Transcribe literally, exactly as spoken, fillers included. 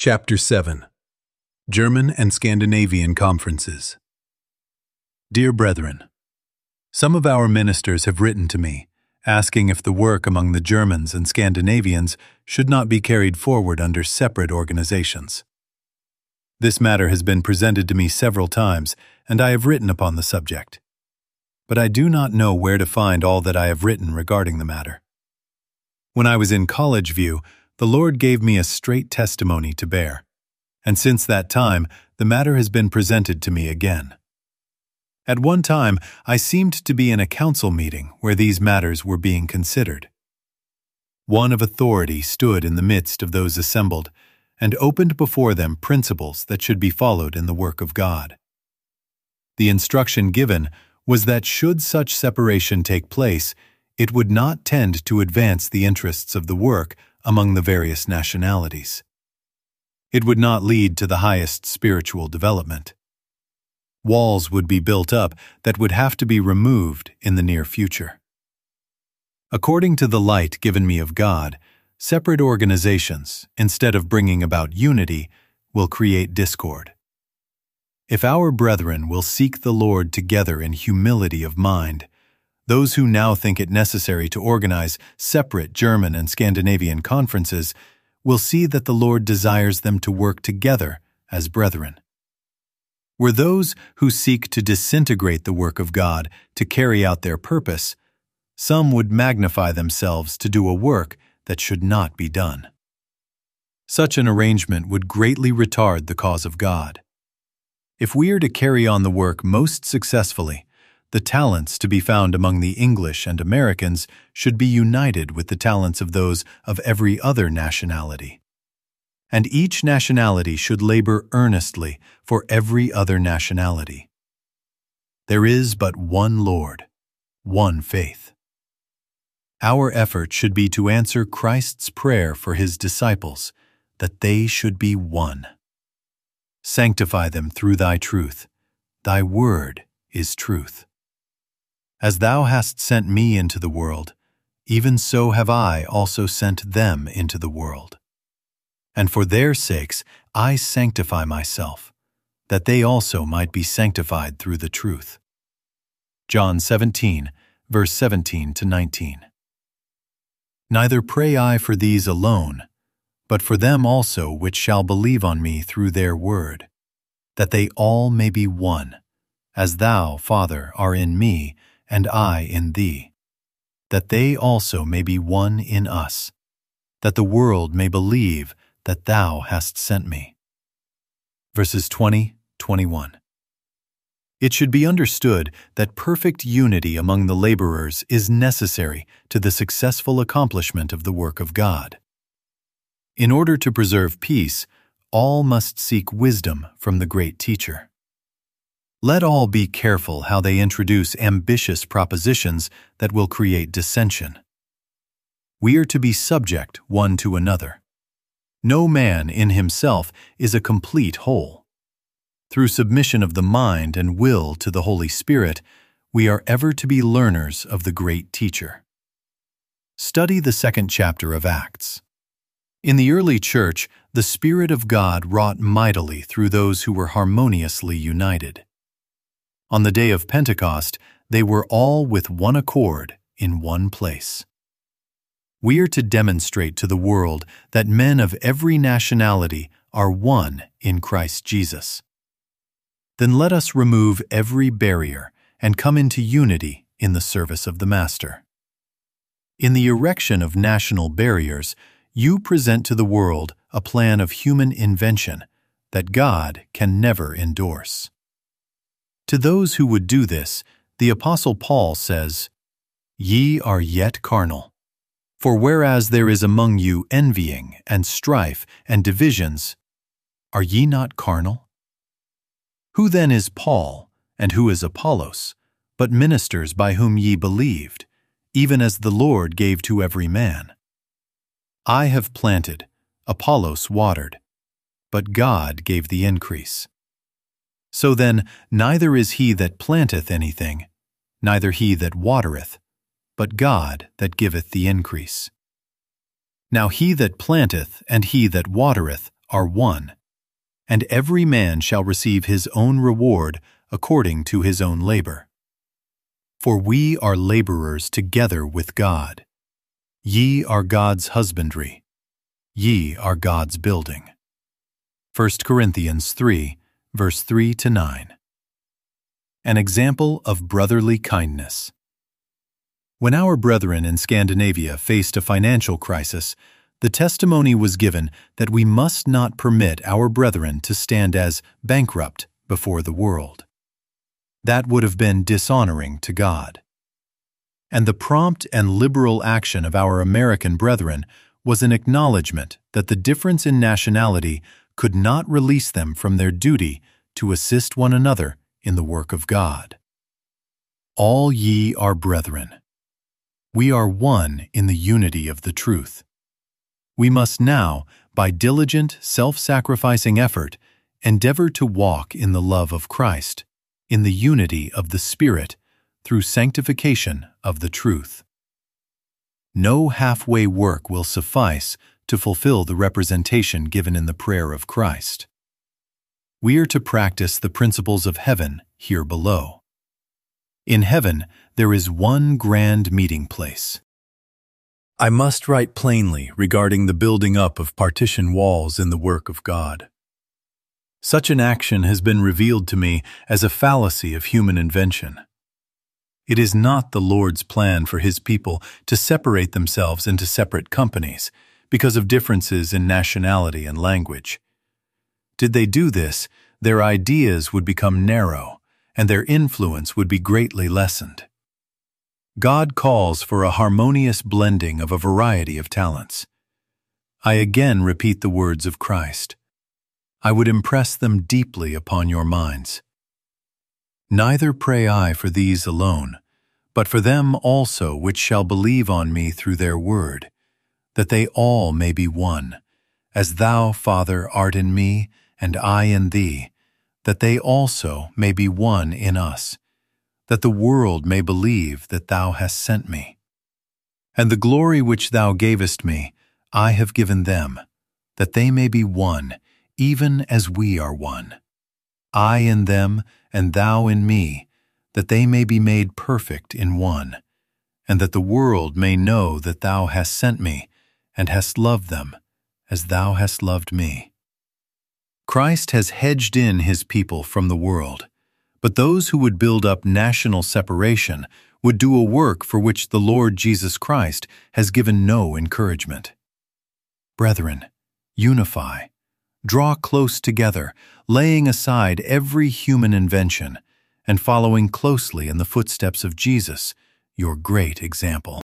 Chapter seven. German and Scandinavian Conferences. Dear Brethren, some of our ministers have written to me, asking if the work among the Germans and Scandinavians should not be carried forward under separate organizations. This matter has been presented to me several times, and I have written upon the subject. But I do not know where to find all that I have written regarding the matter. When I was in College View, the Lord gave me a straight testimony to bear, and since that time the matter has been presented to me again. At one time I seemed to be in a council meeting where these matters were being considered. One of authority stood in the midst of those assembled, and opened before them principles that should be followed in the work of God. The instruction given was that should such separation take place, it would not tend to advance the interests of the work among the various nationalities. It would not lead to the highest spiritual development. Walls would be built up that would have to be removed in the near future. According to the light given me of God, separate organizations, instead of bringing about unity, will create discord. If our brethren will seek the Lord together in humility of mind, those who now think it necessary to organize separate German and Scandinavian conferences will see that the Lord desires them to work together as brethren. Were those who seek to disintegrate the work of God to carry out their purpose, some would magnify themselves to do a work that should not be done. Such an arrangement would greatly retard the cause of God. If we are to carry on the work most successfully, the talents to be found among the English and Americans should be united with the talents of those of every other nationality. And each nationality should labor earnestly for every other nationality. There is but one Lord, one faith. Our effort should be to answer Christ's prayer for his disciples, that they should be one. Sanctify them through thy truth. Thy word is truth. As thou hast sent me into the world, even so have I also sent them into the world. And for their sakes I sanctify myself, that they also might be sanctified through the truth. John seventeen, verse seventeen to nineteen. Neither pray I for these alone, but for them also which shall believe on me through their word, that they all may be one, as thou, Father, art in me, and I in thee, that they also may be one in us, that the world may believe that thou hast sent me. Verses twenty to twenty-one. It should be understood that perfect unity among the laborers is necessary to the successful accomplishment of the work of God. In order to preserve peace, all must seek wisdom from the great teacher. Let all be careful how they introduce ambitious propositions that will create dissension. We are to be subject one to another. No man in himself is a complete whole. Through submission of the mind and will to the Holy Spirit, we are ever to be learners of the great teacher. Study the second chapter of Acts. In the early church, the Spirit of God wrought mightily through those who were harmoniously united. On the day of Pentecost, they were all with one accord in one place. We are to demonstrate to the world that men of every nationality are one in Christ Jesus. Then let us remove every barrier and come into unity in the service of the Master. In the erection of national barriers, you present to the world a plan of human invention that God can never endorse. To those who would do this, the Apostle Paul says, "Ye are yet carnal. For whereas there is among you envying and strife and divisions, are ye not carnal? Who then is Paul, and who is Apollos, but ministers by whom ye believed, even as the Lord gave to every man? I have planted, Apollos watered, but God gave the increase. So then, neither is he that planteth anything, neither he that watereth, but God that giveth the increase. Now he that planteth and he that watereth are one, and every man shall receive his own reward according to his own labor. For we are laborers together with God. Ye are God's husbandry. Ye are God's building. First Corinthians three, verse three to nine. An example of brotherly kindness. When our brethren in Scandinavia faced a financial crisis, the testimony was given that we must not permit our brethren to stand as bankrupt before the world. That would have been dishonoring to God. And the prompt and liberal action of our American brethren was an acknowledgement that the difference in nationality could not release them from their duty to assist one another in the work of God. All ye are brethren. We are one in the unity of the truth. We must now, by diligent, self-sacrificing effort, endeavor to walk in the love of Christ, in the unity of the Spirit, through sanctification of the truth. No halfway work will suffice to fulfill the representation given in the prayer of Christ. We are to practice the principles of heaven here below. In heaven, there is one grand meeting place. I must write plainly regarding the building up of partition walls in the work of God. Such an action has been revealed to me as a fallacy of human invention. It is not the Lord's plan for His people to separate themselves into separate companies because of differences in nationality and language. Did they do this, their ideas would become narrow, and their influence would be greatly lessened. God calls for a harmonious blending of a variety of talents. I again repeat the words of Christ. I would impress them deeply upon your minds. Neither pray I for these alone, but for them also which shall believe on me through their word, that they all may be one, as thou, Father, art in me, and I in thee, that they also may be one in us, that the world may believe that thou hast sent me. And the glory which thou gavest me, I have given them, that they may be one, even as we are one. I in them, and thou in me, that they may be made perfect in one, and that the world may know that thou hast sent me, and hast loved them, as thou hast loved me. Christ has hedged in his people from the world, but those who would build up national separation would do a work for which the Lord Jesus Christ has given no encouragement. Brethren, unify. Draw close together, laying aside every human invention, and following closely in the footsteps of Jesus, your great example.